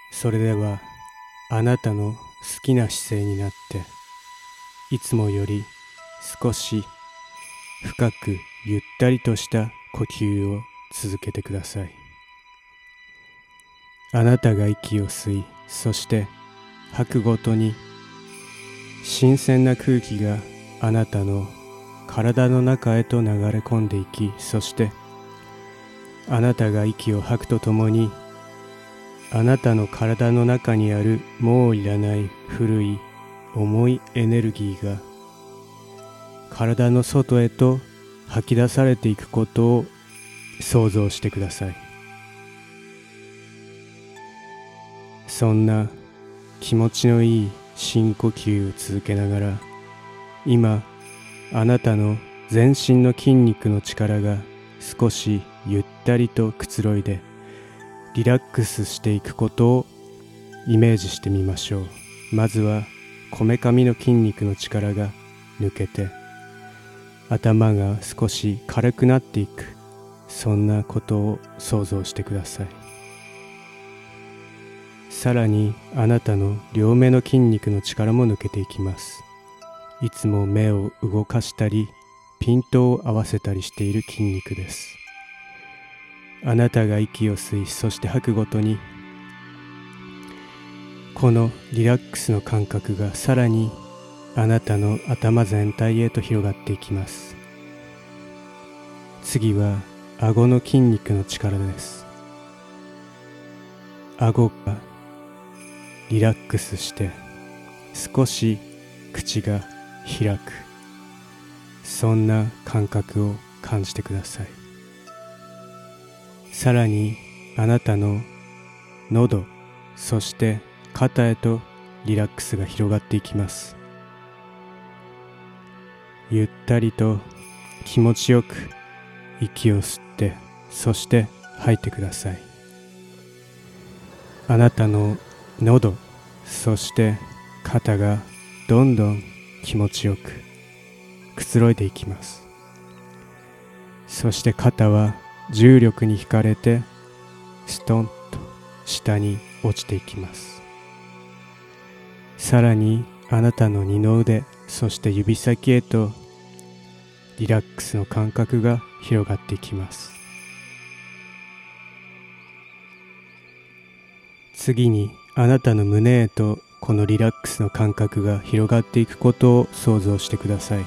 それではあなたの好きな姿勢になって、いつもより少し深くゆったりとした呼吸を続けてください。あなたが息を吸い、そして吐くごとに新鮮な空気があなたの体の中へと流れ込んでいき、そしてあなたが息を吐くとともに、あなたの体の中にあるもういらない古い重いエネルギーが体の外へと吐き出されていくことを想像してください。そんな気持ちのいい深呼吸を続けながら、今あなたの全身の筋肉の力が少しゆったりとくつろいでリラックスしていくことをイメージしてみましょう。まずはこめかみの筋肉の力が抜けて、頭が少し軽くなっていく、そんなことを想像してください。さらにあなたの両目の筋肉の力も抜けていきます。いつも目を動かしたりピントを合わせたりしている筋肉です。あなたが息を吸い、そして吐くごとにこのリラックスの感覚がさらにあなたの頭全体へと広がっていきます。次は顎の筋肉の力です。顎がリラックスして少し口が開く、そんな感覚を感じてください。さらにあなたの喉、そして肩へとリラックスが広がっていきます。ゆったりと気持ちよく息を吸って、そして吐いてください。あなたの喉、そして肩がどんどん気持ちよくくつろいでいきます。そして肩は重力に惹かれてストンと下に落ちていきます。さらにあなたの二の腕、そして指先へとリラックスの感覚が広がっていきます。次にあなたの胸へとこのリラックスの感覚が広がっていくことを想像してください。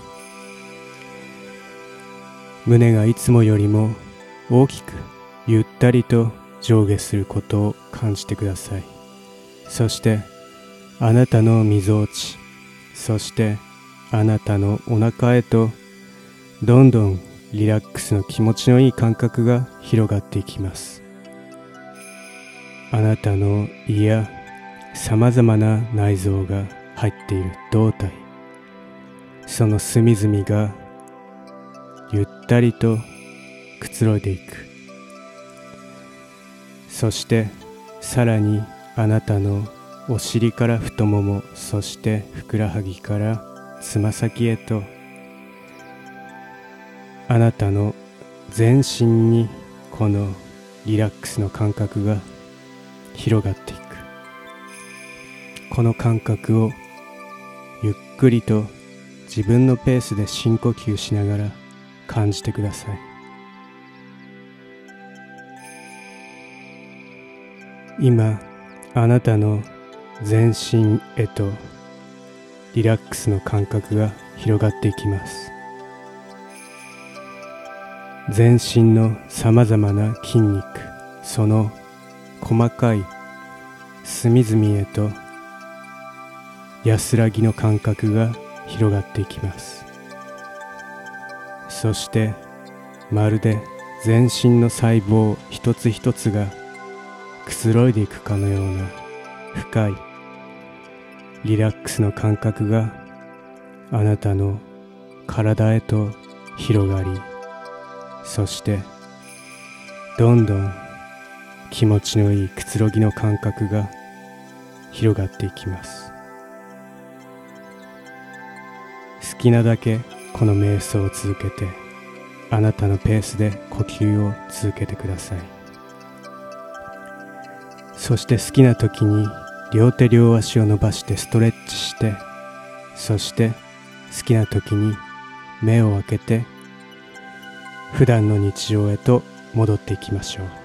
胸がいつもよりも大きくゆったりと上下することを感じてください。そしてあなたのみぞおち、そしてあなたのお腹へとどんどんリラックスの気持ちのいい感覚が広がっていきます。あなたの胃やさまざまな内臓が入っている胴体、その隅々がゆったりとくつろいでいく。そしてさらにあなたのお尻から太もも、そしてふくらはぎからつま先へと、あなたの全身にこのリラックスの感覚が広がっていく。この感覚をゆっくりと自分のペースで深呼吸しながら感じてください。今あなたの全身へとリラックスの感覚が広がっていきます。全身のさまざまな筋肉、その細かい隅々へと安らぎの感覚が広がっていきます。そしてまるで全身の細胞一つ一つがくつろいでいくかのような深いリラックスの感覚があなたの体へと広がり、そしてどんどん気持ちのいいくつろぎの感覚が広がっていきます。好きなだけこの瞑想を続けて、あなたのペースで呼吸を続けてください。 そして好きな時に両手両足を伸ばしてストレッチして、そして好きな時に目を開けて普段の日常へと戻っていきましょう。